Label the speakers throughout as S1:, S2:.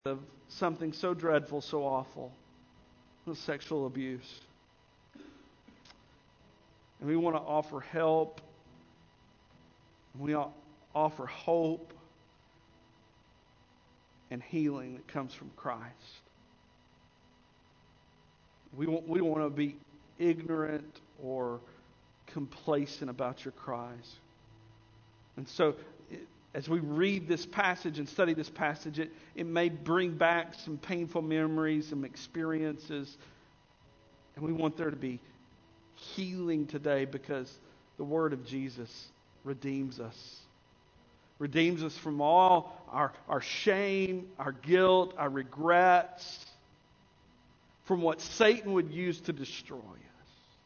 S1: of something so dreadful, so awful, sexual abuse. And we want to offer help. We offer hope and healing that comes from Christ. We don't want to be ignorant or complacent about your cries. And so, as we read this passage and study this passage, it may bring back some painful memories, some experiences. And we want there to be healing today because the word of Jesus redeems us. Redeems us from all our shame, our guilt, our regrets, from what Satan would use to destroy us.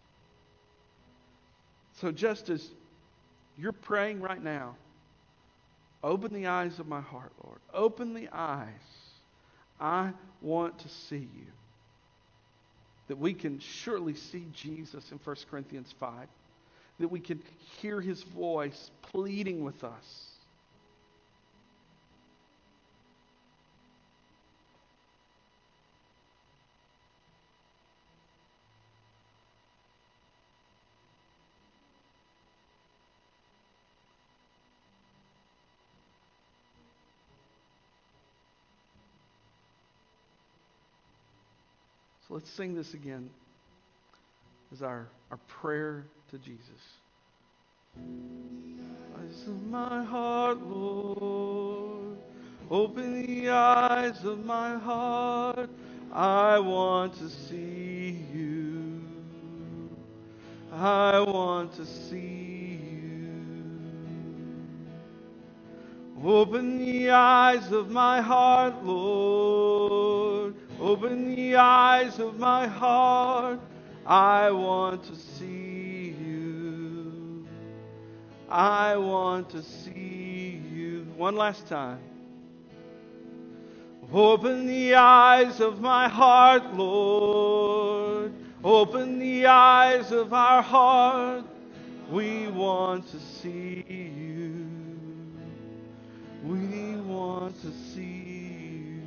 S1: So just as you're praying right now, open the eyes of my heart, Lord. Open the eyes. I want to see you. That we can surely see Jesus in 1 Corinthians 5. That we can hear His voice pleading with us. So let's sing this again as our prayer to Jesus. Eyes of my heart, Lord, open the eyes of my heart. I want to see you. I want to see you. Open the eyes of my heart, Lord. Open the eyes of my heart. I want to see you. I want to see you. One last time. Open the eyes of my heart, Lord. Open the eyes of our heart. We want to see you. We want to see you.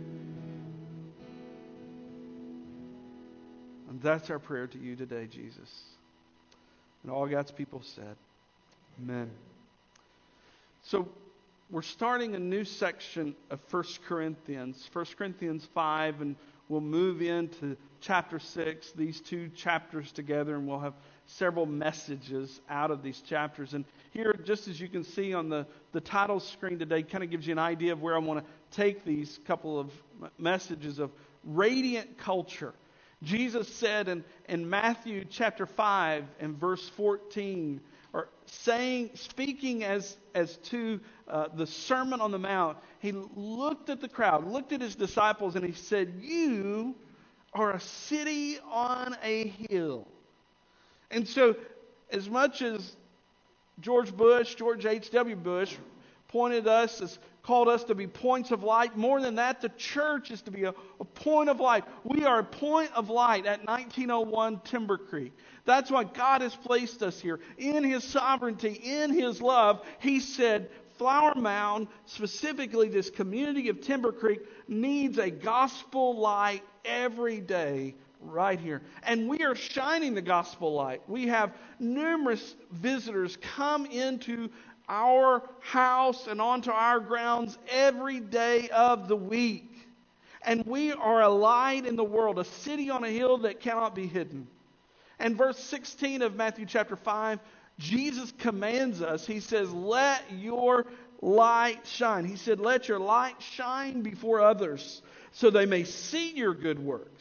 S1: And that's our prayer to you today, Jesus. And all God's people said, amen. So we're starting a new section of 1 Corinthians 5, and we'll move into chapter 6, these two chapters together, and we'll have several messages out of these chapters. And here, just as you can see on the title screen today, kind of gives you an idea of where I want to take these couple of messages of radiant culture. Jesus said in Matthew chapter 5 and verse 14, or speaking as to the Sermon on the Mount, he looked at the crowd, looked at his disciples, and he said, "You are a city on a hill." And so, as much as George H.W. Bush called us to be points of light, more than that, the church is to be a point of light. We are a point of light at 1901 Timber Creek. That's why God has placed us here. In His sovereignty, in His love, He said, Flower Mound, specifically this community of Timber Creek, needs a gospel light every day right here. And we are shining the gospel light. We have numerous visitors come into our house and onto our grounds every day of the week. And we are a light in the world, a city on a hill that cannot be hidden. And verse 16 of Matthew chapter 5, Jesus commands us. He says, let your light shine. He said, let your light shine before others so they may see your good works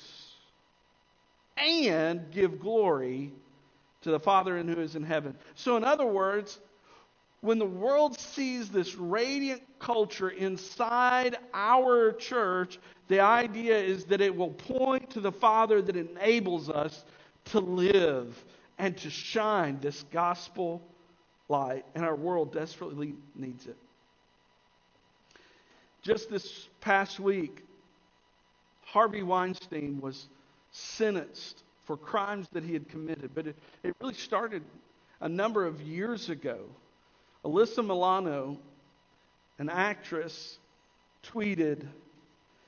S1: and give glory to the Father who is in heaven. So in other words, when the world sees this radiant culture inside our church, the idea is that it will point to the Father that enables us to live and to shine this gospel light. And our world desperately needs it. Just this past week, Harvey Weinstein was sentenced for crimes that he had committed. But it really started a number of years ago. Alyssa Milano, an actress, tweeted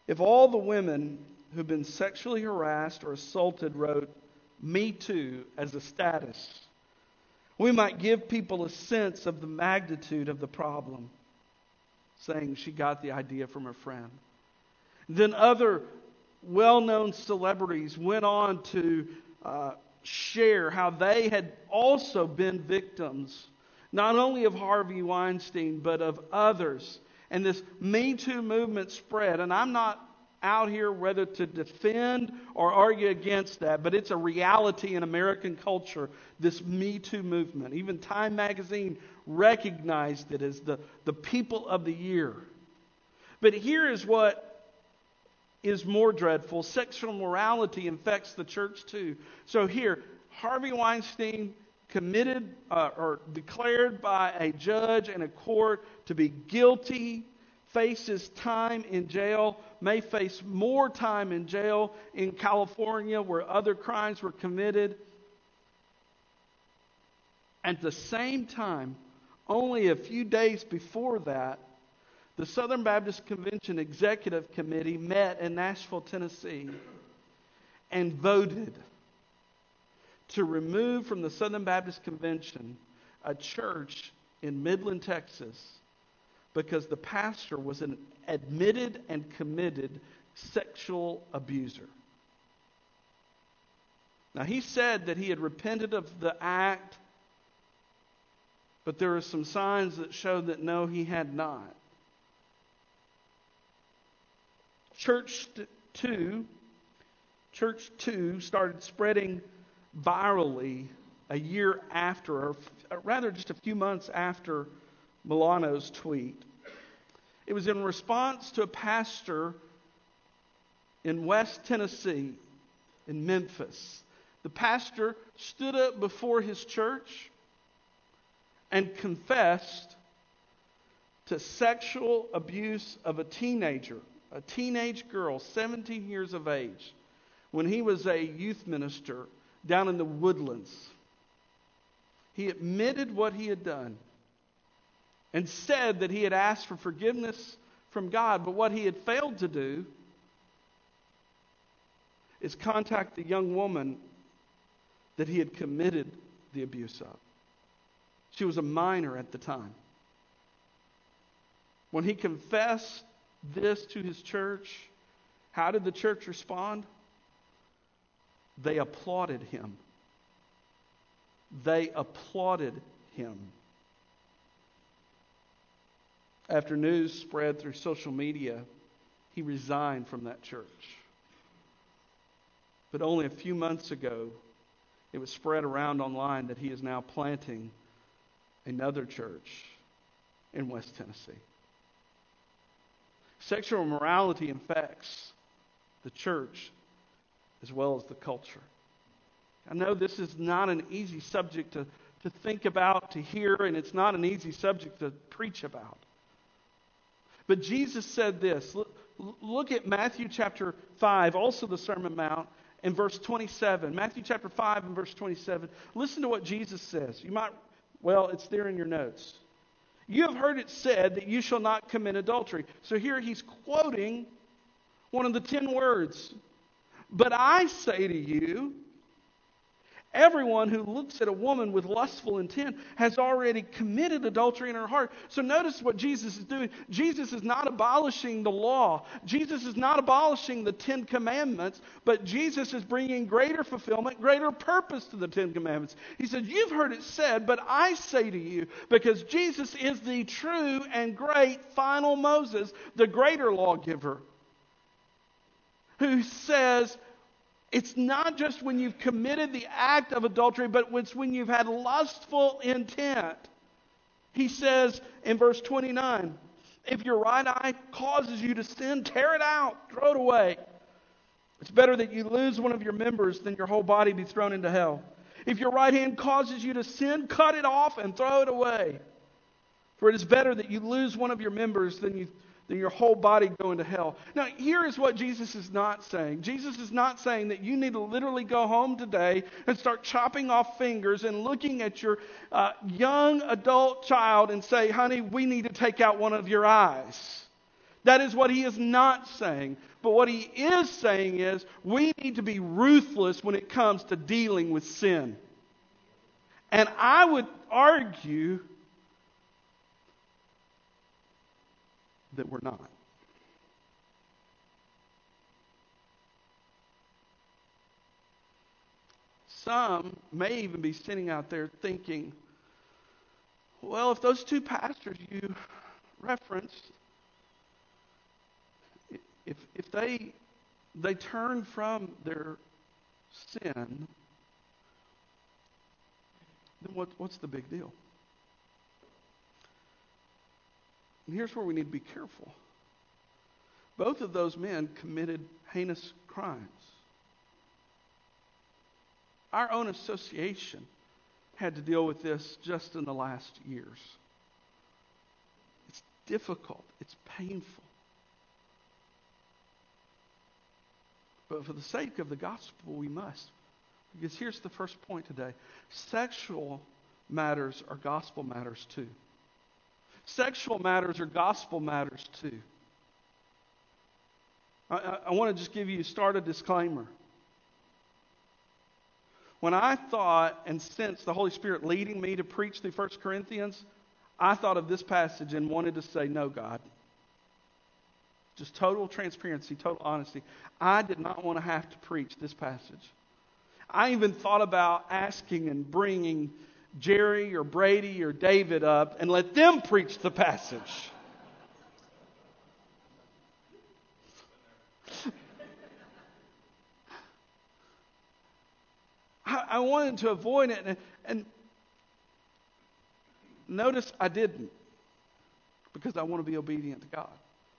S1: If all the women who've been sexually harassed or assaulted wrote "Me Too" as a status, we might give people a sense of the magnitude of the problem, saying she got the idea from her friend. Then other well-known celebrities went on to share how they had also been victims, not only of Harvey Weinstein, but of others. And this Me Too movement spread. And I'm not out here whether to defend or argue against that, but it's a reality in American culture, this Me Too movement. Even Time magazine recognized it as the people of the year. But here is what is more dreadful. Sexual morality infects the church too. So here, Harvey Weinstein committed or declared by a judge and a court to be guilty, faces time in jail, may face more time in jail in California where other crimes were committed. At the same time, only a few days before that, the Southern Baptist Convention Executive Committee met in Nashville, Tennessee, and voted to remove from the Southern Baptist Convention a church in Midland, Texas, because the pastor was an admitted and committed sexual abuser. Now, he said that he had repented of the act, but there are some signs that showed that no, he had not. Church 2 started spreading virally a year after, or rather just a few months after Milano's tweet. It was in response to a pastor in West Tennessee, in Memphis. The pastor stood up before his church and confessed to sexual abuse of a teenager, a teenage girl, 17 years of age, when he was a youth minister down in the Woodlands. He admitted what he had done and said that he had asked for forgiveness from God. But what he had failed to do is contact the young woman that he had committed the abuse of. She was a minor at the time. When he confessed this to his church, how did the church respond? They applauded him. They applauded him. After news spread through social media, he resigned from that church. But only a few months ago, it was spread around online that he is now planting another church in West Tennessee. Sexual morality infects the church as well as the culture. I know this is not an easy subject to think about, to hear, and it's not an easy subject to preach about. But Jesus said this. Look at Matthew chapter 5, also the Sermon on the Mount, in verse 27. Matthew chapter 5 and verse 27. Listen to what Jesus says. It's there in your notes. You have heard it said that you shall not commit adultery. So here he's quoting one of the 10 words. But I say to you, everyone who looks at a woman with lustful intent has already committed adultery in her heart. So notice what Jesus is doing. Jesus is not abolishing the law. Jesus is not abolishing the 10 commandments, but Jesus is bringing greater fulfillment, greater purpose to the 10 commandments. He said, you've heard it said, but I say to you, because Jesus is the true and great final Moses, the greater lawgiver, who says, it's not just when you've committed the act of adultery, but it's when you've had lustful intent. He says in verse 29, if your right eye causes you to sin, tear it out, throw it away. It's better that you lose one of your members than your whole body be thrown into hell. If your right hand causes you to sin, cut it off and throw it away. For it is better that you lose one of your members than your whole body go into hell. Now, here is what Jesus is not saying. Jesus is not saying that you need to literally go home today and start chopping off fingers and looking at your young adult child and say, honey, we need to take out one of your eyes. That is what he is not saying. But what he is saying is we need to be ruthless when it comes to dealing with sin. And I would argue that we're not. Some may even be sitting out there thinking, well, if those two pastors you referenced, if they turn from their sin, then what's the big deal? And here's where we need to be careful. Both of those men committed heinous crimes. Our own association had to deal with this just in the last years. It's difficult. It's painful. But for the sake of the gospel, we must. Because here's the first point today. Sexual matters are gospel matters too. Sexual matters are gospel matters too. I want to just start a disclaimer. When I thought and sensed the Holy Spirit leading me to preach through 1 Corinthians, I thought of this passage and wanted to say, no, God. Just total transparency, total honesty. I did not want to have to preach this passage. I even thought about asking and bringing Jerry or Brady or David up and let them preach the passage. I wanted to avoid it, and notice I didn't, because I want to be obedient to God.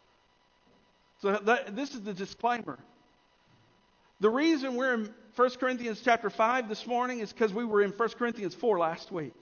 S1: So this is the disclaimer. The reason we're in 1 Corinthians chapter 5 this morning is because we were in 1 Corinthians 4 last week.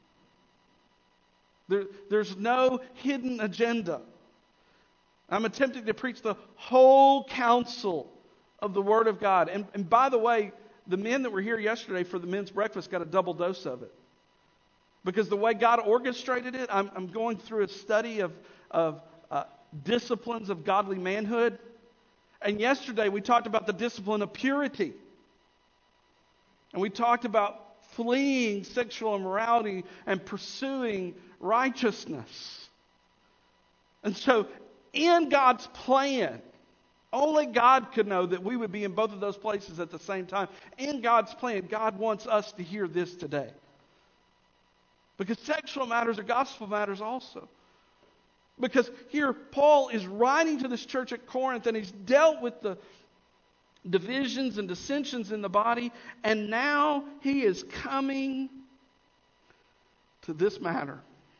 S1: There's no hidden agenda. I'm attempting to preach the whole counsel of the Word of God. And by the way, the men that were here yesterday for the men's breakfast got a double dose of it. Because the way God orchestrated it, I'm going through a study of disciplines of godly manhood. And yesterday we talked about the discipline of purity. And we talked about fleeing sexual immorality and pursuing righteousness. And so in God's plan, only God could know that we would be in both of those places at the same time. In God's plan, God wants us to hear this today. Because sexual matters are gospel matters also. Because here Paul is writing to this church at Corinth, and he's dealt with the divisions and dissensions in the body, and now he is coming to this matter.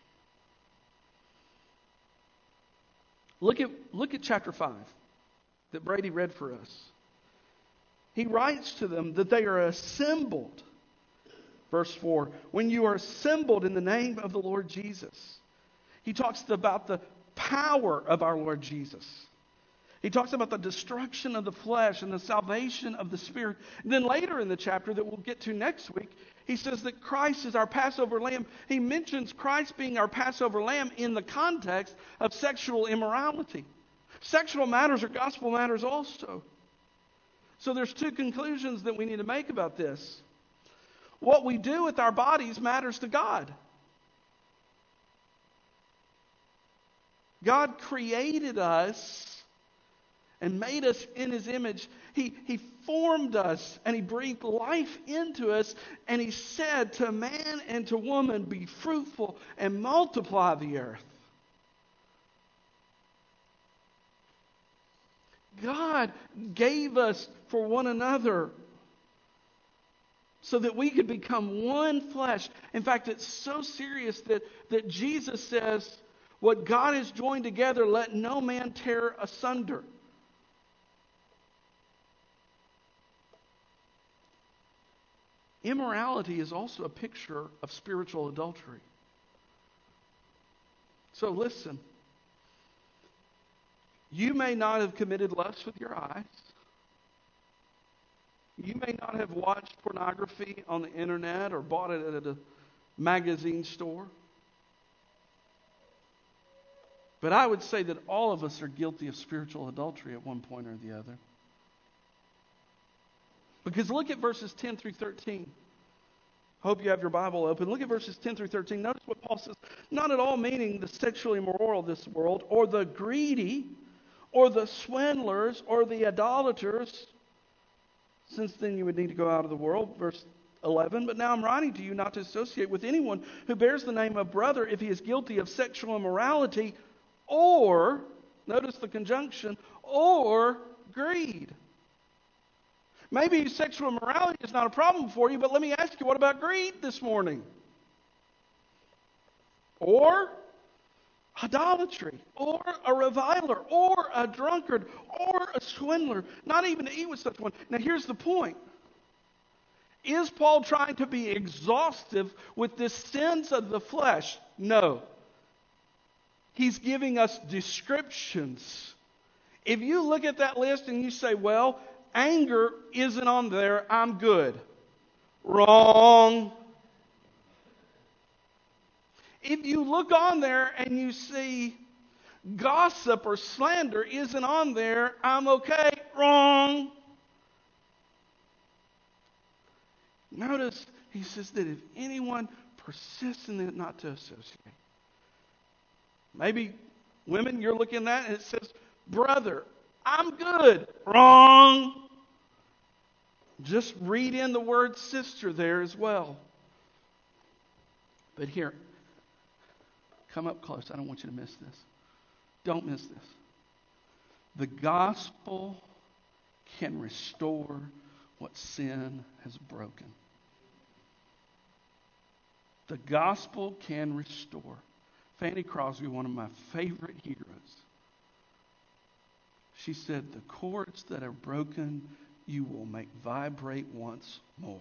S1: Look at chapter 5 that Brady read for us. He writes to them that they are assembled. Verse 4, when you are assembled in the name of the Lord Jesus. He talks about the power of our Lord Jesus. He talks about the destruction of the flesh and the salvation of the spirit. And then later in the chapter that we'll get to next week, he says that Christ is our Passover lamb. He mentions Christ being our Passover lamb in the context of sexual immorality. Sexual matters are gospel matters also. So there's two conclusions that we need to make about this. What we do with our bodies matters to God. God created us and made us in His image. He formed us and He breathed life into us, and He said to man and to woman, be fruitful and multiply the earth. God gave us for one another so that we could become one flesh. In fact, it's so serious that Jesus says, what God has joined together, let no man tear asunder. Immorality is also a picture of spiritual adultery. So listen. You may not have committed lust with your eyes. You may not have watched pornography on the internet or bought it at a magazine store. But I would say that all of us are guilty of spiritual adultery at one point or the other. Because look at verses 10 through 13. Hope you have your Bible open. Look at verses 10 through 13. Notice what Paul says. Not at all meaning the sexually immoral of this world, or the greedy, or the swindlers, or the idolaters. Since then you would need to go out of the world. Verse 11. But now I'm writing to you not to associate with anyone who bears the name of brother if he is guilty of sexual immorality, or, notice the conjunction, or greed. Maybe sexual immorality is not a problem for you, but let me ask you, what about greed this morning? Or idolatry, or a reviler, or a drunkard, or a swindler, not even to eat with such one. Now here's the point. Is Paul trying to be exhaustive with the sins of the flesh? No. He's giving us descriptions. If you look at that list and you say, well, anger isn't on there, I'm good. Wrong. If you look on there and you see gossip or slander isn't on there, I'm okay. Wrong. Notice he says that if anyone persists in it, not to associate. Maybe women, you're looking at it and it says, brother, I'm good. Wrong. Just read in the word sister there as well. But here, come up close. I don't want you to miss this. Don't miss this. The gospel can restore what sin has broken. The gospel can restore. Fanny Crosby, one of my favorite heroes, she said, the cords that are broken, you will make vibrate once more.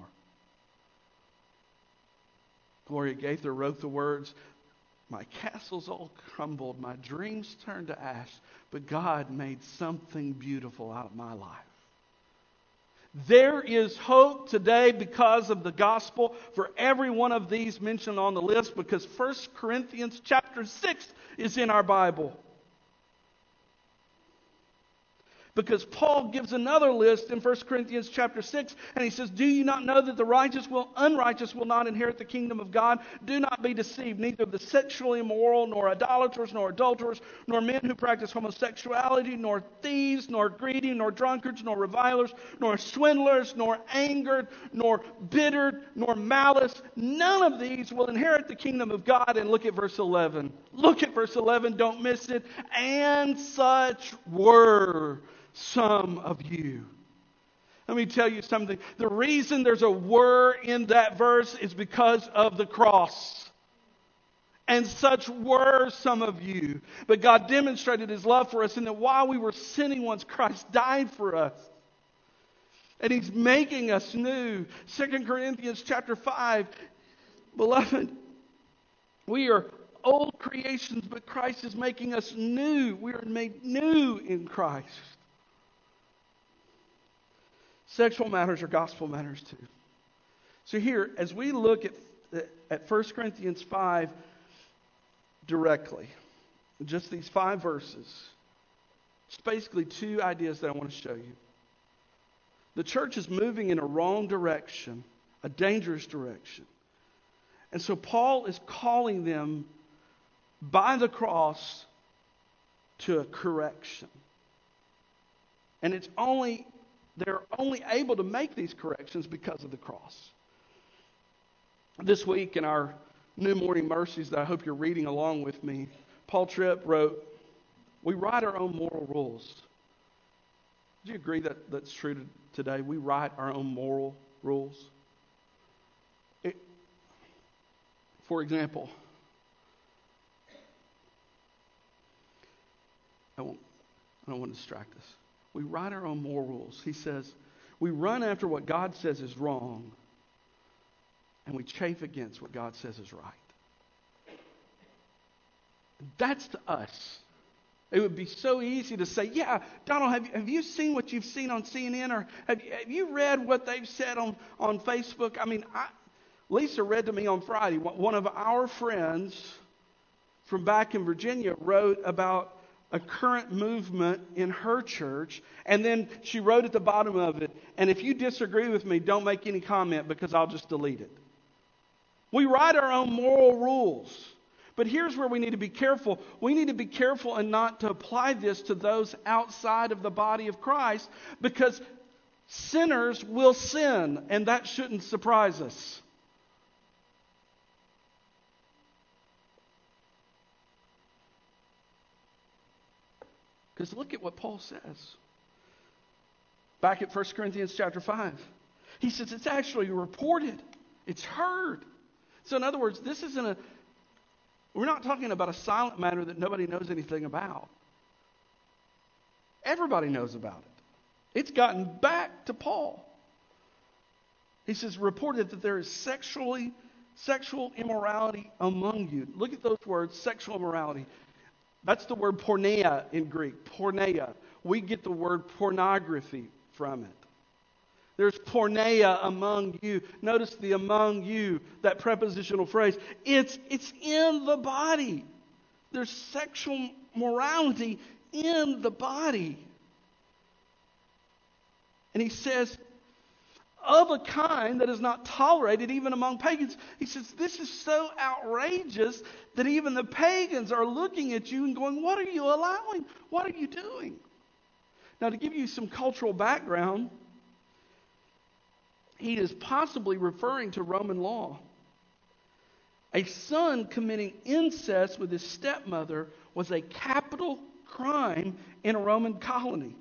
S1: Gloria Gaither wrote the words, my castles all crumbled, my dreams turned to ash, but God made something beautiful out of my life. There is hope today because of the gospel for every one of these mentioned on the list, because 1 Corinthians chapter 6 is in our Bible. Because Paul gives another list in 1 Corinthians chapter 6, and he says, do you not know that the unrighteous will not inherit the kingdom of God? Do not be deceived. Neither the sexually immoral, nor idolaters, nor adulterers, nor men who practice homosexuality, nor thieves, nor greedy, nor drunkards, nor revilers, nor swindlers, nor angered, nor bittered, nor malice. None of these will inherit the kingdom of God. And look at verse 11. Look at verse 11. Don't miss it. And such were some of you. Let me tell you something. The reason there's a were in that verse is because of the cross. And such were some of you. But God demonstrated His love for us in that while we were sinning once, Christ died for us. And He's making us new. 2 Corinthians chapter 5. Beloved, we are old creations, but Christ is making us new. We are made new in Christ. Sexual matters are gospel matters too. So here, as we look at 1 Corinthians 5 directly, just these 5 verses, it's basically 2 ideas that I want to show you. The church is moving in a wrong direction, a dangerous direction. And so Paul is calling them by the cross to a correction. And they're only able to make these corrections because of the cross. This week in our New Morning Mercies that I hope you're reading along with me, Paul Tripp wrote, we write our own moral rules. Do you agree that that's true today? We write our own moral rules. For example, I don't want to distract us. We write our own moral rules. He says, we run after what God says is wrong, and we chafe against what God says is right. That's to us. It would be so easy to say, yeah, Donald, have you seen what you've seen on CNN? Or have you read what they've said on Facebook? I mean, Lisa read to me on Friday, one of our friends from back in Virginia wrote about a current movement in her church, and then she wrote at the bottom of it, and if you disagree with me, don't make any comment because I'll just delete it. We write our own moral rules. But here's where we need to be careful. We need to be careful and not to apply this to those outside of the body of Christ, because sinners will sin, and that shouldn't surprise us. Because look at what Paul says. Back at 1 Corinthians chapter 5. He says it's actually reported. It's heard. So in other words, we're not talking about a silent matter that nobody knows anything about. Everybody knows about it. It's gotten back to Paul. He says, reported that there is sexual immorality among you. Look at those words, sexual immorality. That's the word porneia in Greek, porneia. We get the word pornography from it. There's porneia among you. Notice the among you, that prepositional phrase. It's in the body. There's sexual morality in the body. And he says, of a kind that is not tolerated even among pagans. He says, this is so outrageous that even the pagans are looking at you and going, what are you allowing? What are you doing? Now, to give you some cultural background, he is possibly referring to Roman law. A son committing incest with his stepmother was a capital crime in a Roman colony,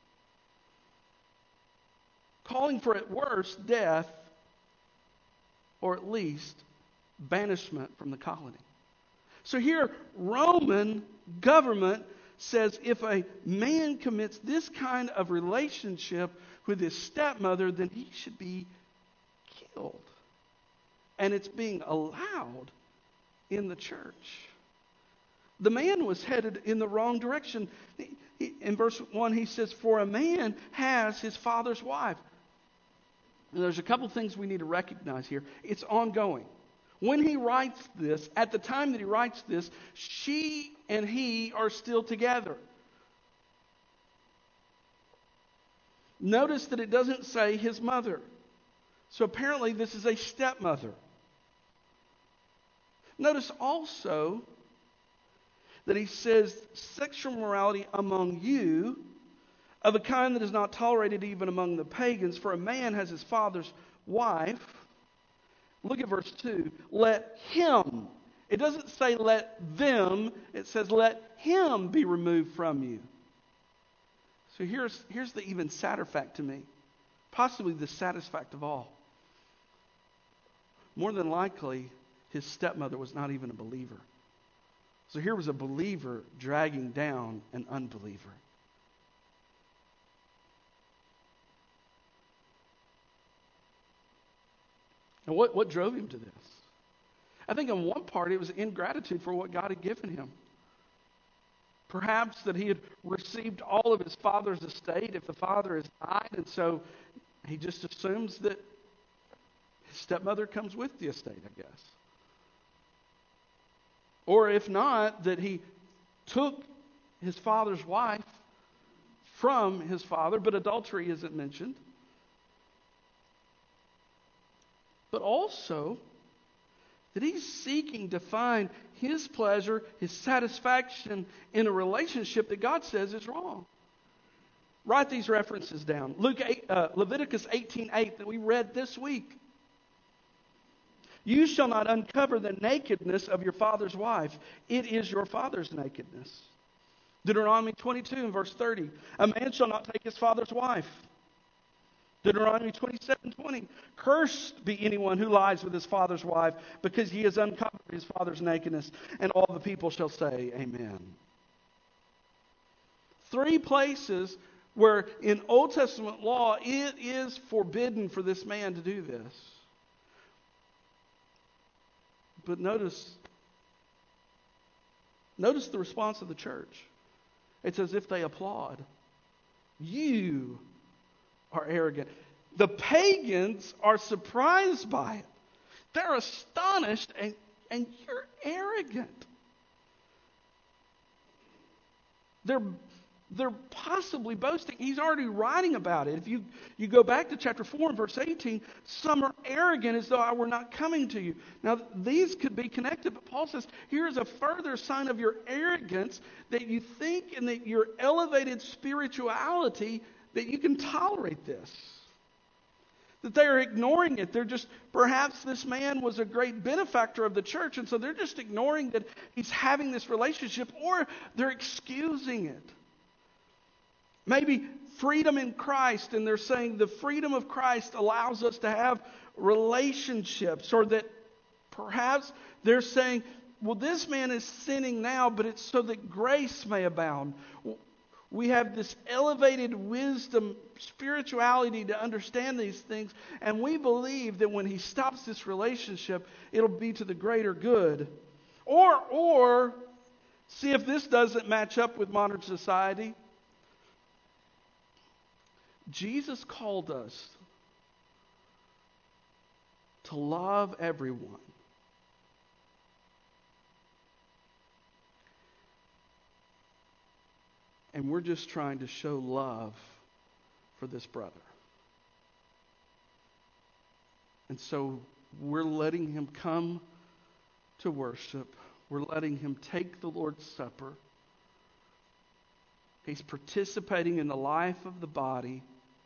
S1: calling for at worst death or at least banishment from the colony. So here, Roman government says if a man commits this kind of relationship with his stepmother, then he should be killed. And it's being allowed in the church. The man was headed in the wrong direction. In verse 1, he says, for a man has his father's wife. And there's a couple things we need to recognize here. It's ongoing. When he writes this, at the time that he writes this, she and he are still together. Notice that it doesn't say his mother. So apparently this is a stepmother. Notice also that he says sexual morality among you, of a kind that is not tolerated even among the pagans, for a man has his father's wife. Look at verse 2. Let him. It doesn't say let them. It says let him be removed from you. So here's the even sadder fact to me. Possibly the saddest fact of all. More than likely, his stepmother was not even a believer. So here was a believer dragging down an unbeliever. And what drove him to this? I think on one part it was ingratitude for what God had given him. Perhaps that he had received all of his father's estate if the father has died, and so he just assumes that his stepmother comes with the estate, I guess. Or if not, that he took his father's wife from his father, but adultery isn't mentioned. But also that he's seeking to find his pleasure, his satisfaction in a relationship that God says is wrong. Write these references down. Leviticus 18:8 that we read this week. You shall not uncover the nakedness of your father's wife. It is your father's nakedness. Deuteronomy 22 and verse 30. A man shall not take his father's wife. Deuteronomy 27:20. Cursed be anyone who lies with his father's wife, because he has uncovered his father's nakedness. And all the people shall say, amen. 3 places where in Old Testament law it is forbidden for this man to do this. But notice the response of the church. It's as if they applaud. You are arrogant. The pagans are surprised by it. They're astonished, and you're arrogant. they're possibly boasting. He's already writing about it. If you go back to chapter 4 and verse 18, some are arrogant as though I were not coming to you. Now, these could be connected, but Paul says, here's a further sign of your arrogance, that you think in that your elevated spirituality that you can tolerate this. That they are ignoring it. They're just, perhaps this man was a great benefactor of the church, and so they're just ignoring that he's having this relationship, or they're excusing it. Maybe freedom in Christ, and they're saying the freedom of Christ allows us to have relationships, or that perhaps they're saying, well, this man is sinning now, but it's so that grace may abound. We have this elevated wisdom, spirituality to understand these things, and we believe that when he stops this relationship, it'll be to the greater good. Or see if this doesn't match up with modern society. Jesus called us to love everyone. And we're just trying to show love for this brother. And so we're letting him come to worship. We're letting him take the Lord's Supper. He's participating in the life of the body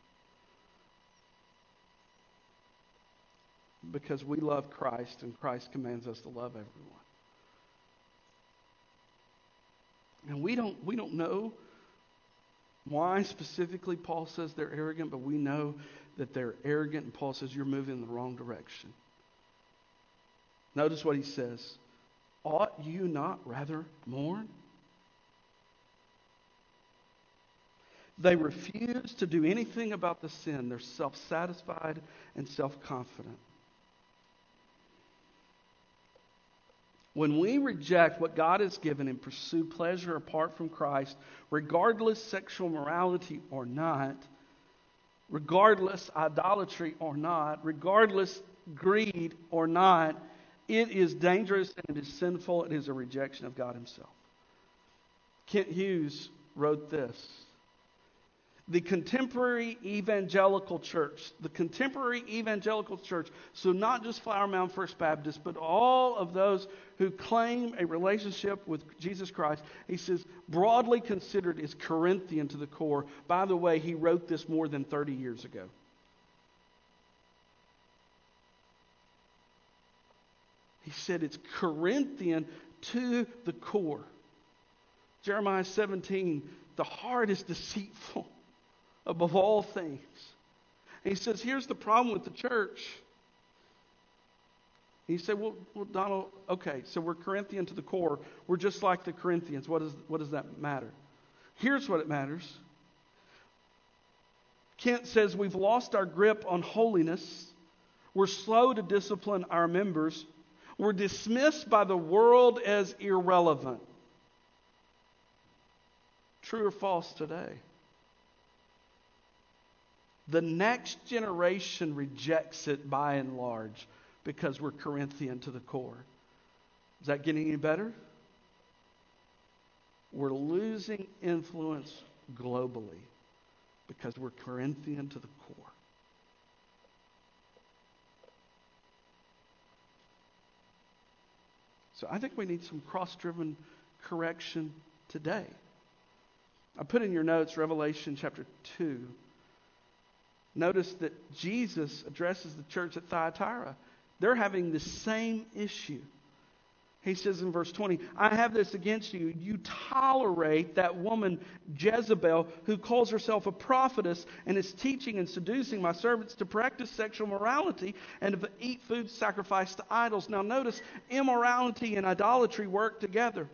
S1: because we love Christ, and Christ commands us to love everyone. And we don't know why specifically Paul says they're arrogant, but we know that they're arrogant, and Paul says you're moving in the wrong direction. Notice what he says. Ought you not rather mourn? They refuse to do anything about the sin. They're self-satisfied and self-confident. When we reject what God has given and pursue pleasure apart from Christ, regardless sexual morality or not, regardless idolatry or not, regardless greed or not, it is dangerous and it is sinful. It is a rejection of God himself. Kent Hughes wrote this. The contemporary evangelical church, so not just Flower Mound First Baptist, but all of those who claim a relationship with Jesus Christ, he says, broadly considered is Corinthian to the core. By the way, he wrote this more than 30 years ago. He said it's Corinthian to the core. Jeremiah 17, the heart is deceitful above all things. And he says, here's the problem with the church. He said, well, Donald, okay, so we're Corinthian to the core. We're just like the Corinthians. What does that matter? Here's what it matters. Kent says we've lost our grip on holiness. We're slow to discipline our members. We're dismissed by the world as irrelevant. True or false today? The next generation rejects it by and large because we're Corinthian to the core. Is that getting any better? We're losing influence globally because we're Corinthian to the core. So I think we need some cross-driven correction today. I put in your notes Revelation chapter 2. Notice that Jesus addresses the church at Thyatira. They're having the same issue. He says in verse 20, I have this against you. You tolerate that woman Jezebel, who calls herself a prophetess and is teaching and seducing my servants to practice sexual morality and to eat food sacrificed to idols. Now notice, immorality and idolatry work together.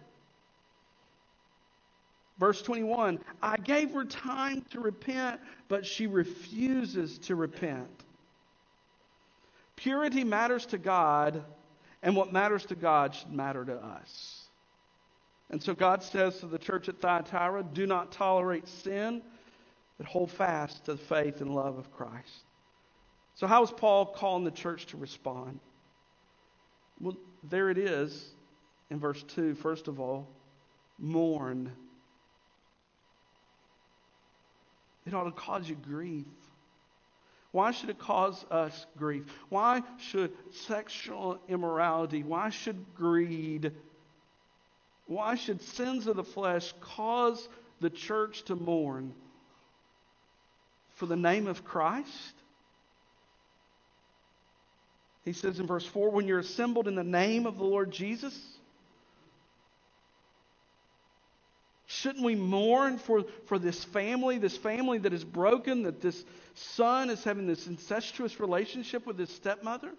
S1: Verse 21, I gave her time to repent, but she refuses to repent. Purity matters to God, and what matters to God should matter to us. And so God says to the church at Thyatira, do not tolerate sin, but hold fast to the faith and love of Christ. So how is Paul calling the church to respond? Well, there it is in verse 2. First of all, mourn. It ought to cause you grief. Why should it cause us grief? Why should sexual immorality, why should greed, why should sins of the flesh cause the church to mourn? For the name of Christ? He says in verse 4, when you're assembled in the name of the Lord Jesus, shouldn't we mourn for this family that is broken, that this son is having this incestuous relationship with his stepmother?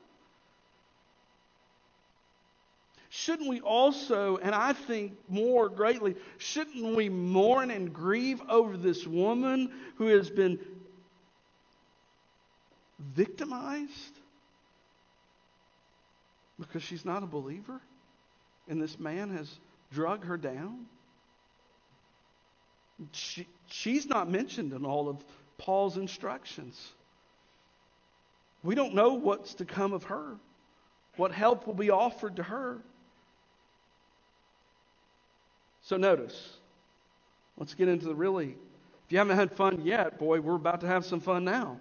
S1: Shouldn't we also, and I think more greatly, shouldn't we mourn and grieve over this woman who has been victimized because she's not a believer and this man has drug her down? She's not mentioned in all of Paul's instructions. We don't know what's to come of her, what help will be offered to her. So notice, let's get into the really, if you haven't had fun yet, boy, we're about to have some fun now.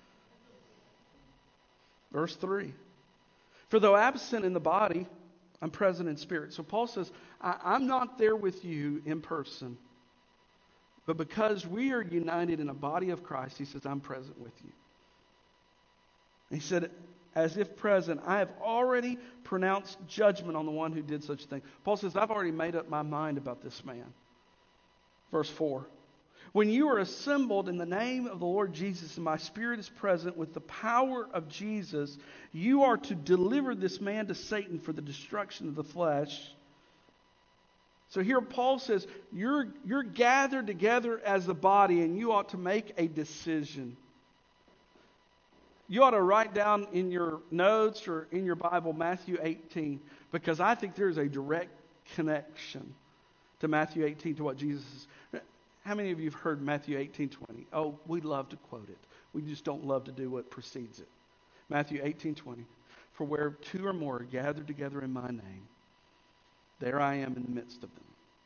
S1: Verse 3. For though absent in the body, I'm present in spirit. So Paul says, I'm not there with you in person. But because we are united in a body of Christ, he says, I'm present with you. He said, as if present, I have already pronounced judgment on the one who did such a thing. Paul says, I've already made up my mind about this man. Verse 4. When you are assembled in the name of the Lord Jesus, and my spirit is present with the power of Jesus, you are to deliver this man to Satan for the destruction of the flesh. So here Paul says, you're gathered together as a body, and you ought to make a decision. You ought to write down in your notes or in your Bible Matthew 18, because I think there's a direct connection to Matthew 18 to what Jesus is. How many of you have heard Matthew 18:20? Oh, we love to quote it. We just don't love to do what precedes it. Matthew 18:20. For where two or more are gathered together in my name, there I am in the midst of them.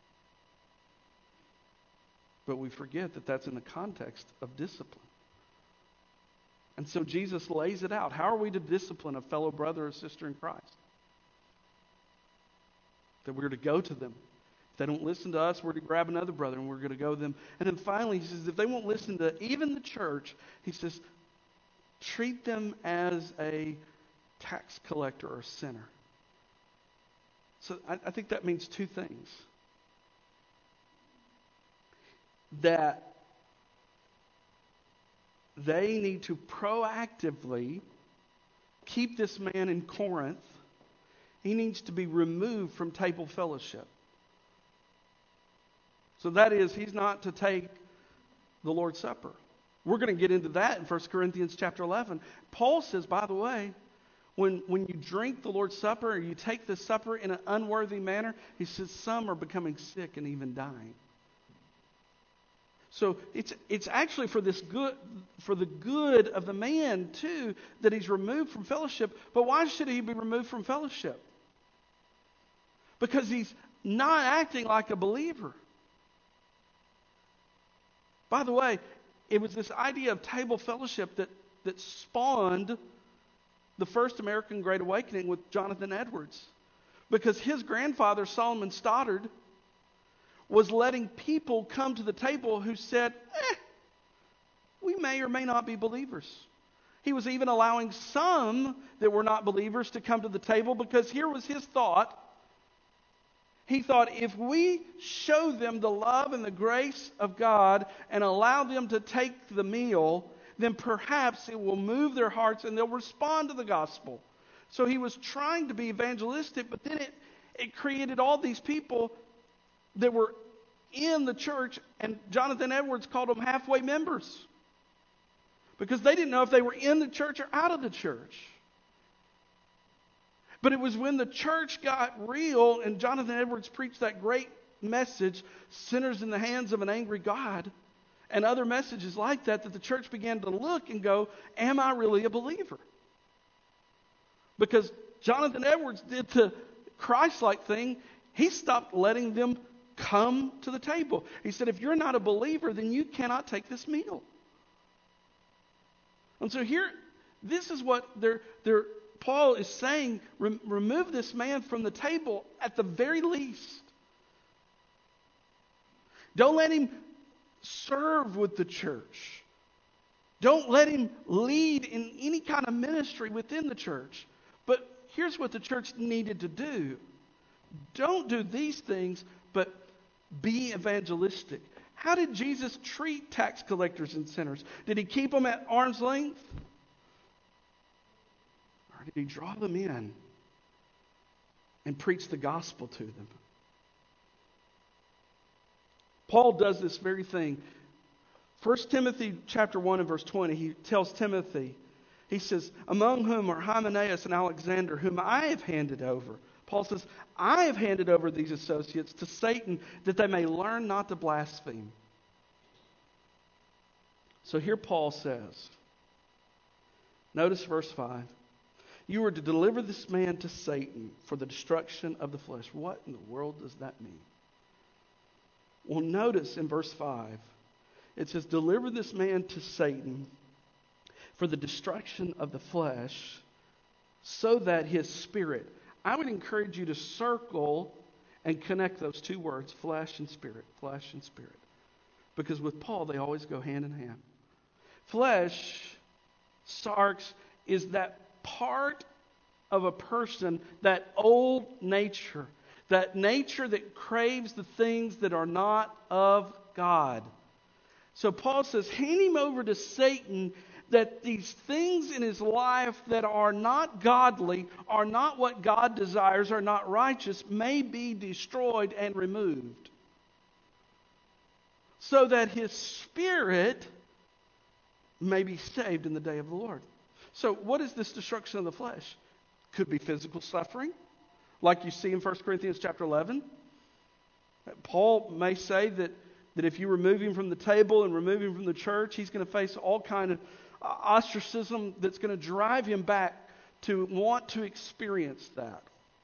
S1: But we forget that that's in the context of discipline. And so Jesus lays it out. How are we to discipline a fellow brother or sister in Christ? That we're to go to them. If they don't listen to us, we're to grab another brother and we're going to go to them. And then finally, he says, if they won't listen to even the church, he says, treat them as a tax collector or a sinner. So I think that means two things. That they need to proactively keep this man in Corinth. He needs to be removed from table fellowship. So that is, he's not to take the Lord's Supper. We're going to get into that in 1 Corinthians chapter 11. Paul says, by the way, when you drink the Lord's Supper or you take the supper in an unworthy manner, he says some are becoming sick and even dying. So it's actually for the good of the man too that he's removed from fellowship. But why should he be removed from fellowship? Because he's not acting like a believer. By the way, it was this idea of table fellowship that spawned the first American Great Awakening with Jonathan Edwards. Because his grandfather, Solomon Stoddard, was letting people come to the table who said, we may or may not be believers. He was even allowing some that were not believers to come to the table because here was his thought. He thought, if we show them the love and the grace of God and allow them to take the meal, then perhaps it will move their hearts and they'll respond to the gospel. So he was trying to be evangelistic, but then it created all these people that were in the church, and Jonathan Edwards called them halfway members because they didn't know if they were in the church or out of the church. But it was when the church got real and Jonathan Edwards preached that great message, Sinners in the Hands of an Angry God, and other messages like that the church began to look and go, am I really a believer? Because Jonathan Edwards did the Christ-like thing. He stopped letting them come to the table. He said, if you're not a believer, then you cannot take this meal. And so here, this is what Paul is saying, remove this man from the table at the very least. Don't let him serve with the church. Don't let him lead in any kind of ministry within the church. But here's what the church needed to do. Don't do these things, but be evangelistic. How did Jesus treat tax collectors and sinners? Did he keep them at arm's length? Or did he draw them in and preach the gospel to them? Paul does this very thing. 1 Timothy chapter 1 and verse 20, he tells Timothy, he says, among whom are Hymenaeus and Alexander, whom I have handed over. Paul says, I have handed over these associates to Satan that they may learn not to blaspheme. So here Paul says, notice verse 5, you are to deliver this man to Satan for the destruction of the flesh. What in the world does that mean? Well, notice in verse 5, it says, deliver this man to Satan for the destruction of the flesh, so that his spirit. I would encourage you to circle and connect those two words, flesh and spirit, flesh and spirit. Because with Paul, they always go hand in hand. Flesh, sarx, is that part of a person, that old nature, that nature that craves the things that are not of God. So Paul says, hand him over to Satan, that these things in his life that are not godly, are not what God desires, are not righteous, may be destroyed and removed. So that his spirit may be saved in the day of the Lord. So what is this destruction of the flesh? Could be physical suffering, like you see in 1 Corinthians chapter 11. Paul may say that if you remove him from the table and remove him from the church, he's going to face all kind of ostracism that's going to drive him back to want to experience that.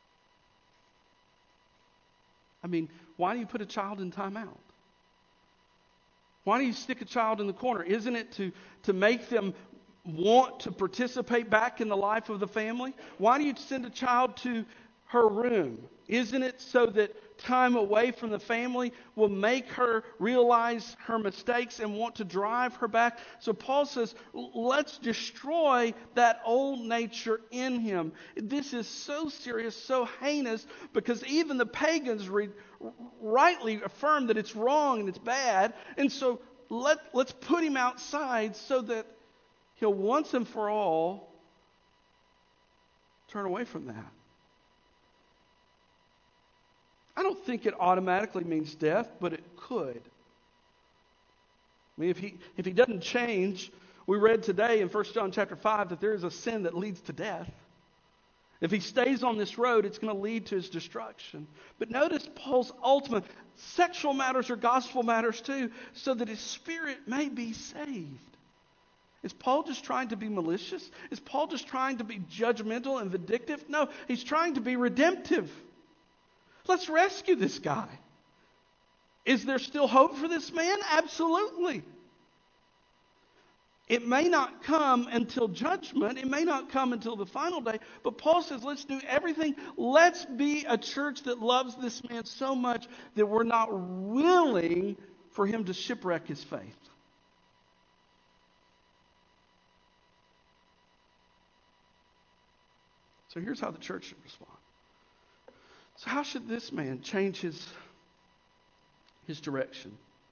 S1: I mean, why do you put a child in timeout? Why do you stick a child in the corner? Isn't it to make them want to participate back in the life of the family? Why do you send a child to her room? Isn't it so that time away from the family will make her realize her mistakes and want to drive her back? So Paul says, let's destroy that old nature in him. This is so serious, so heinous, because even the pagans rightly affirm that it's wrong and it's bad. And so let's put him outside so that he'll once and for all turn away from that. I don't think it automatically means death, but it could. I mean, if he doesn't change, we read today in 1 John chapter 5 that there is a sin that leads to death. If he stays on this road, it's going to lead to his destruction. But notice Paul's ultimate, sexual matters are gospel matters too, so that his spirit may be saved. Is Paul just trying to be malicious? Is Paul just trying to be judgmental and vindictive? No, he's trying to be redemptive. Let's rescue this guy. Is there still hope for this man? Absolutely. It may not come until judgment. It may not come until the final day. But Paul says, let's do everything. Let's be a church that loves this man so much that we're not willing for him to shipwreck his faith. So here's how the church should respond. So how should this man change his direction?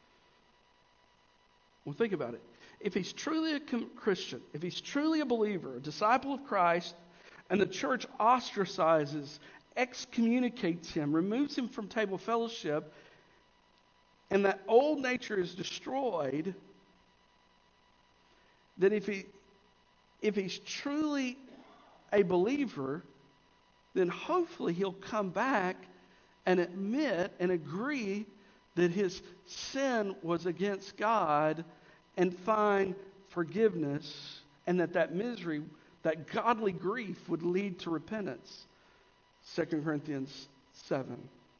S1: Well, think about it. If he's truly a Christian, if he's truly a believer, a disciple of Christ, and the church ostracizes, excommunicates him, removes him from table fellowship, and that old nature is destroyed, then if he's truly a believer, then hopefully he'll come back and admit and agree that his sin was against God and find forgiveness, and that misery, that godly grief would lead to repentance. 2 Corinthians 7.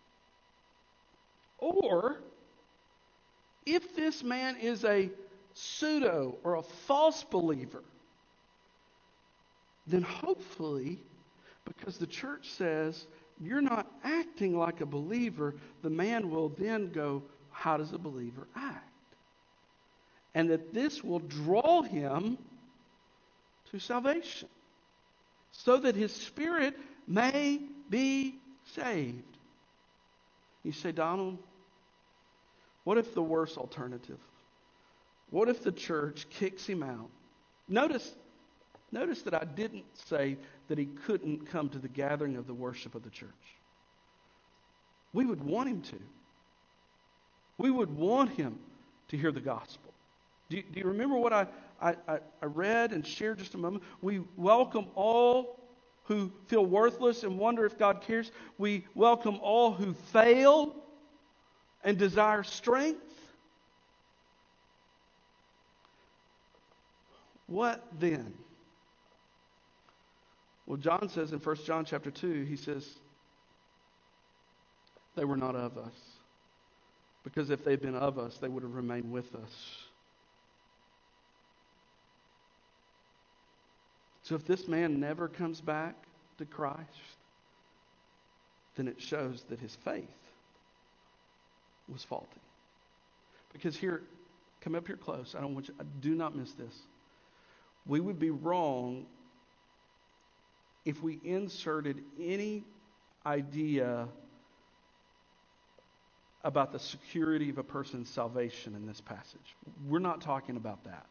S1: Or, if this man is a pseudo or a false believer, then hopefully, because the church says you're not acting like a believer, the man will then go, how does a believer act? And that this will draw him to salvation, so that his spirit may be saved. You say, Donald, what if the worst alternative? What if the church kicks him out? Notice that I didn't say that he couldn't come to the gathering of the worship of the church. We would want him to. We would want him to hear the gospel. Do you remember what I read and shared just a moment? We welcome all who feel worthless and wonder if God cares. We welcome all who fail and desire strength. What then? Well, John says in 1 John chapter 2, he says, they were not of us. Because if they'd been of us, they would have remained with us. So if this man never comes back to Christ, then it shows that his faith was faulty. Because here, come up here close. I do not miss this. We would be wrong if we inserted any idea about the security of a person's salvation in this passage. We're not talking about that.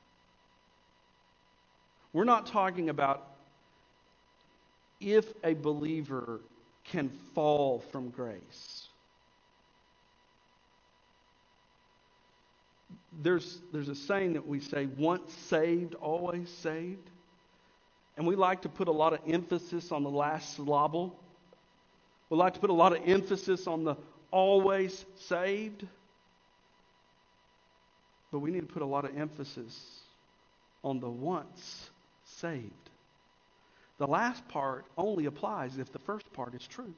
S1: We're not talking about if a believer can fall from grace. There's a saying that we say, once saved, always saved. And we like to put a lot of emphasis on the last syllable. We like to put a lot of emphasis on the always saved. But we need to put a lot of emphasis on the once saved. The last part only applies if the first part is true.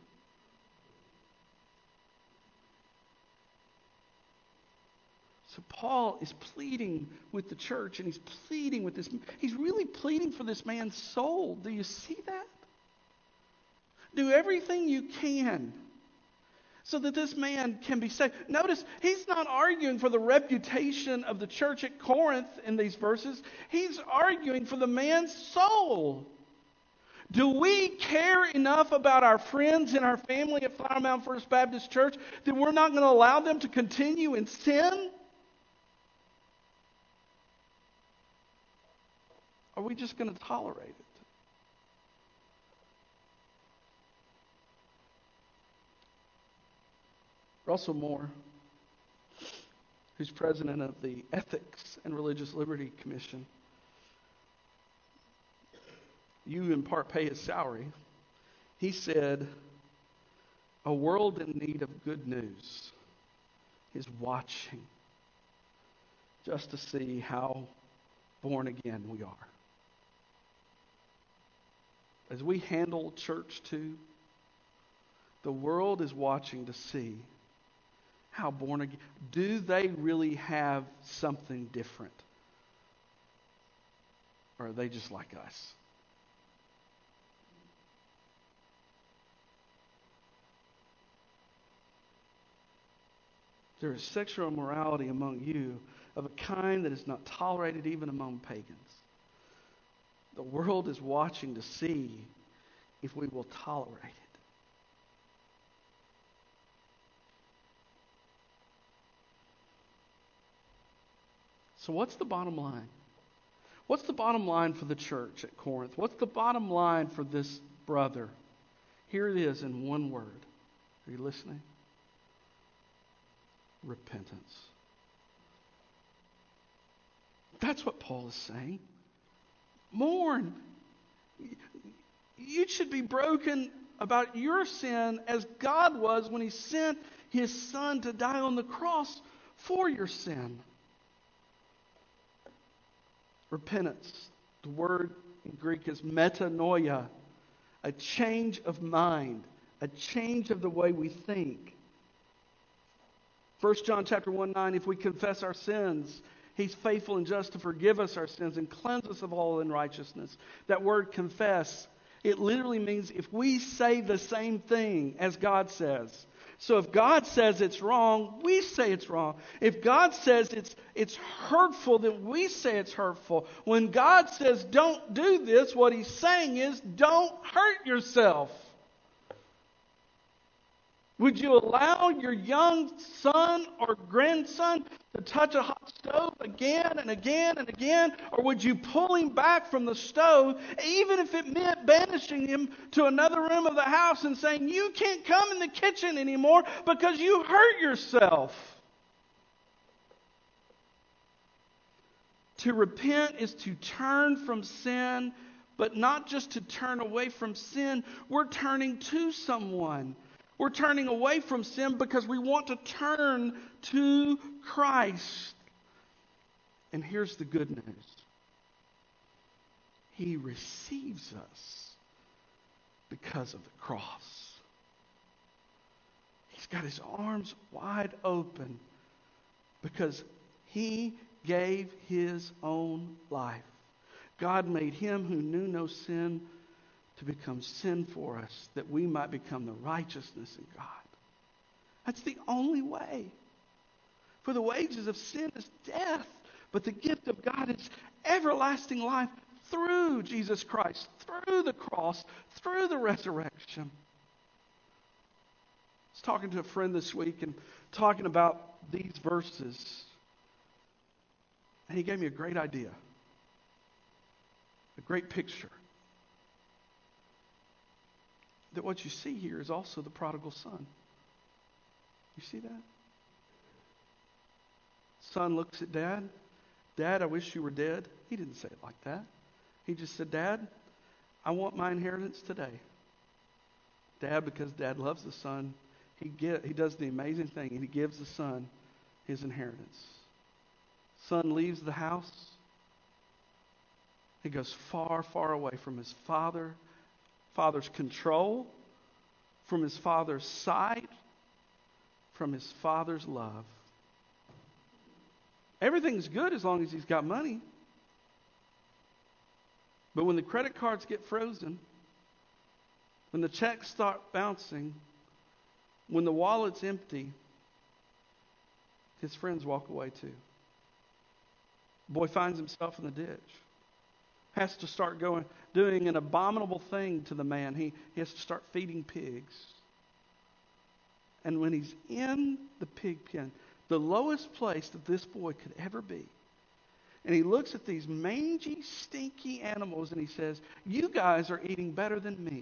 S1: So Paul is pleading with the church, and he's pleading with this. He's really pleading for this man's soul. Do you see that? Do everything you can so that this man can be saved. Notice, he's not arguing for the reputation of the church at Corinth in these verses. He's arguing for the man's soul. Do we care enough about our friends and our family at Flower Mound First Baptist Church that we're not going to allow them to continue in sin? Are we just going to tolerate it? Russell Moore, who's president of the Ethics and Religious Liberty Commission, you in part pay his salary. He said, a world in need of good news is watching just to see how born again we are. As we handle church too, the world is watching to see how born again. Do they really have something different? Or are they just like us? There is sexual immorality among you of a kind that is not tolerated even among pagans. The world is watching to see if we will tolerate it. So what's the bottom line? What's the bottom line for the church at Corinth? What's the bottom line for this brother? Here it is in one word. Are you listening? Repentance. That's what Paul is saying. Mourn. You should be broken about your sin as God was when He sent His Son to die on the cross for your sin. Repentance. The word in Greek is metanoia, a change of mind, a change of the way we think. 1 John chapter 1:9, if we confess our sins, He's faithful and just to forgive us our sins and cleanse us of all unrighteousness. That word confess, it literally means if we say the same thing as God says. So if God says it's wrong, we say it's wrong. If God says it's hurtful, then we say it's hurtful. When God says don't do this, what He's saying is don't hurt yourself. Would you allow your young son or grandson to touch a hot stove again and again and again? Or would you pull him back from the stove, even if it meant banishing him to another room of the house and saying, you can't come in the kitchen anymore because you hurt yourself? To repent is to turn from sin, but not just to turn away from sin. We're turning to someone. We're turning away from sin because we want to turn to Christ. And here's the good news. He receives us because of the cross. He's got His arms wide open because He gave His own life. God made Him who knew no sin to become sin for us, that we might become the righteousness of God. That's the only way. For the wages of sin is death, but the gift of God is everlasting life through Jesus Christ, through the cross, through the resurrection. I was talking to a friend this week and talking about these verses, and he gave me a great idea, a great picture. That what you see here is also the prodigal son. You see that? Son looks at dad. Dad, I wish you were dead. He didn't say it like that. He just said, Dad, I want my inheritance today. Dad, because Dad loves the son, he does the amazing thing, and he gives the son his inheritance. Son leaves the house. He goes far, far away from his father's control, from his father's sight, from his father's love. Everything's good as long as he's got money. But when the credit cards get frozen, when the checks start bouncing, when the wallet's empty, his friends walk away too. The boy finds himself in the ditch. Has to start doing an abominable thing to the man. He has to start feeding pigs. And when he's in the pig pen, the lowest place that this boy could ever be, and he looks at these mangy, stinky animals and he says, you guys are eating better than me.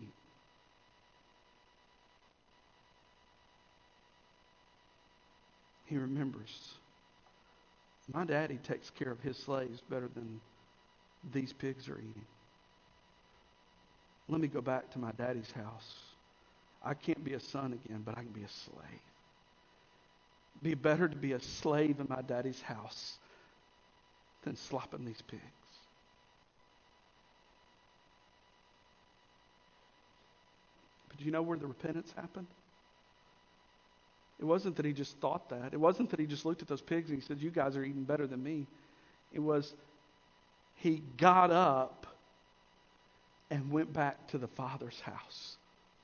S1: He remembers, my daddy takes care of his slaves better than these pigs are eating. Let me go back to my daddy's house. I can't be a son again, but I can be a slave. It'd be better to be a slave in my daddy's house than slopping these pigs. But do you know where the repentance happened? It wasn't that he just thought that. It wasn't that he just looked at those pigs and he said, you guys are eating better than me. It was he got up and went back to the Father's house.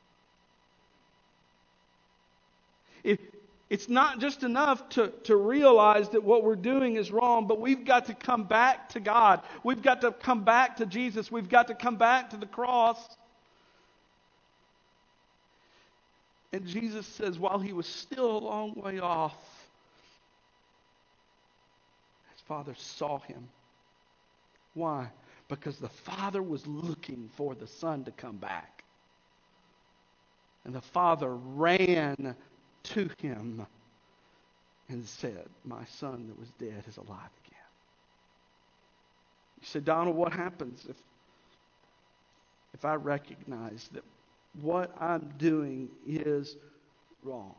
S1: It's not just enough to realize that what we're doing is wrong, but we've got to come back to God. We've got to come back to Jesus. We've got to come back to the cross. And Jesus says, while he was still a long way off, his Father saw him. Why? Because the Father was looking for the Son to come back. And the Father ran to him and said, my son that was dead is alive again. You say, Donald, what happens if I recognize that what I'm doing is wrong?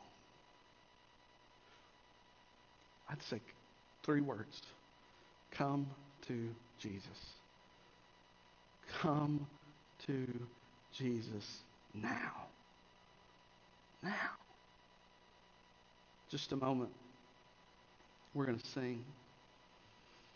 S1: I'd say 3 words. Come to Jesus. Come to Jesus now. Now. Just a moment. We're going to sing.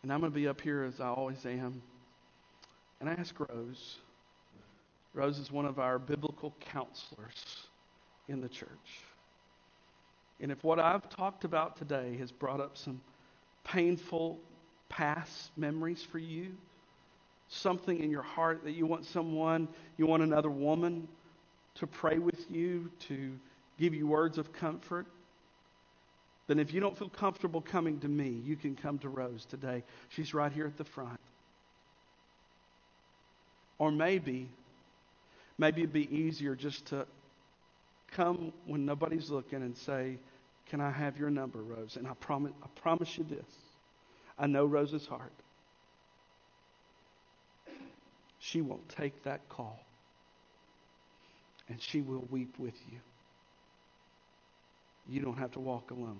S1: And I'm going to be up here as I always am. And I ask Rose. Rose is one of our biblical counselors in the church. And if what I've talked about today has brought up some painful past memories for you, something in your heart that you want another woman to pray with you, to give you words of comfort, then if you don't feel comfortable coming to me, you can come to Rose today. She's right here at the front. Or maybe it'd be easier just to come when nobody's looking and say, "Can I have your number, Rose?" And I promise you this. I know Rose's heart. She will take that call. And she will weep with you. You don't have to walk alone.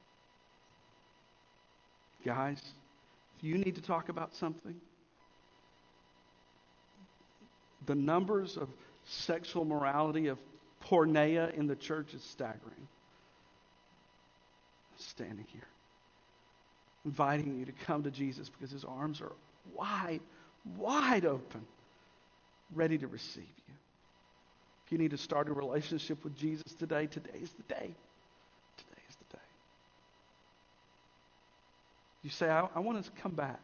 S1: Guys, if you need to talk about something, the numbers of sexual morality, of porneia in the church is staggering. I'm standing here, inviting you to come to Jesus because His arms are wide open, ready to receive you. If you need to start a relationship with Jesus today, today's the day. Today's the day. You say, I want to come back.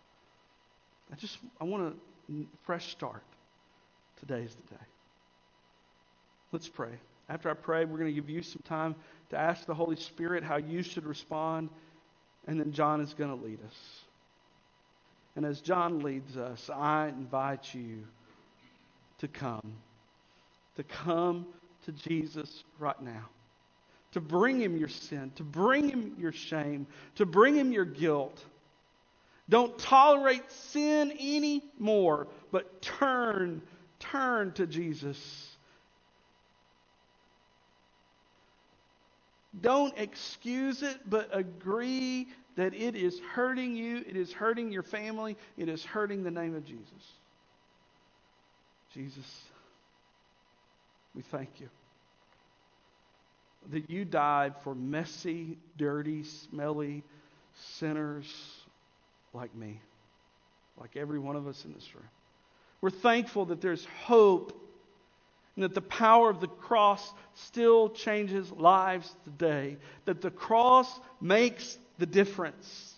S1: I want a fresh start. Today's the day. Let's pray. After I pray, we're going to give you some time to ask the Holy Spirit how you should respond, and then John is going to lead us. And as John leads us, I invite you to come to Jesus right now, to bring Him your sin, to bring Him your shame, to bring Him your guilt. Don't tolerate sin anymore, but turn to Jesus. Don't excuse it, but agree that it is hurting you, it is hurting your family, it is hurting the name of Jesus. Jesus, we thank you that you died for messy, dirty, smelly sinners like me, like every one of us in this room. We're thankful that there's hope and that the power of the cross still changes lives today, that the cross makes the difference.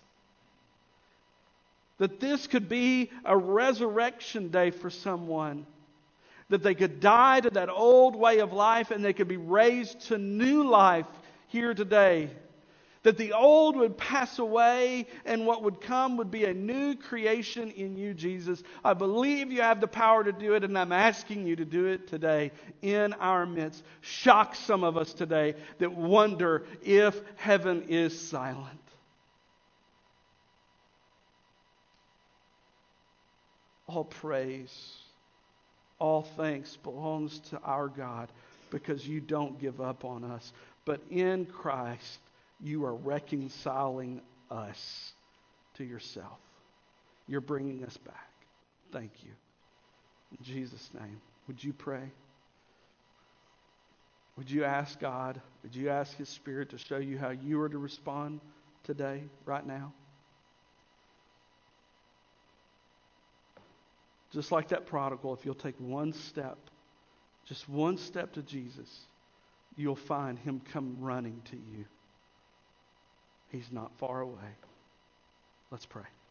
S1: That this could be a resurrection day for someone. That they could die to that old way of life and they could be raised to new life here today. That the old would pass away and what would come would be a new creation in you, Jesus. I believe you have the power to do it, and I'm asking you to do it today in our midst. Shock some of us today that wonder if heaven is silent. All praise, all thanks belongs to our God because you don't give up on us. But in Christ, you are reconciling us to yourself. You're bringing us back. Thank you. In Jesus' name, would you pray? Would you ask God, would you ask His Spirit to show you how you are to respond today, right now? Just like that prodigal, if you'll take one step, just one step to Jesus, you'll find Him come running to you. He's not far away. Let's pray.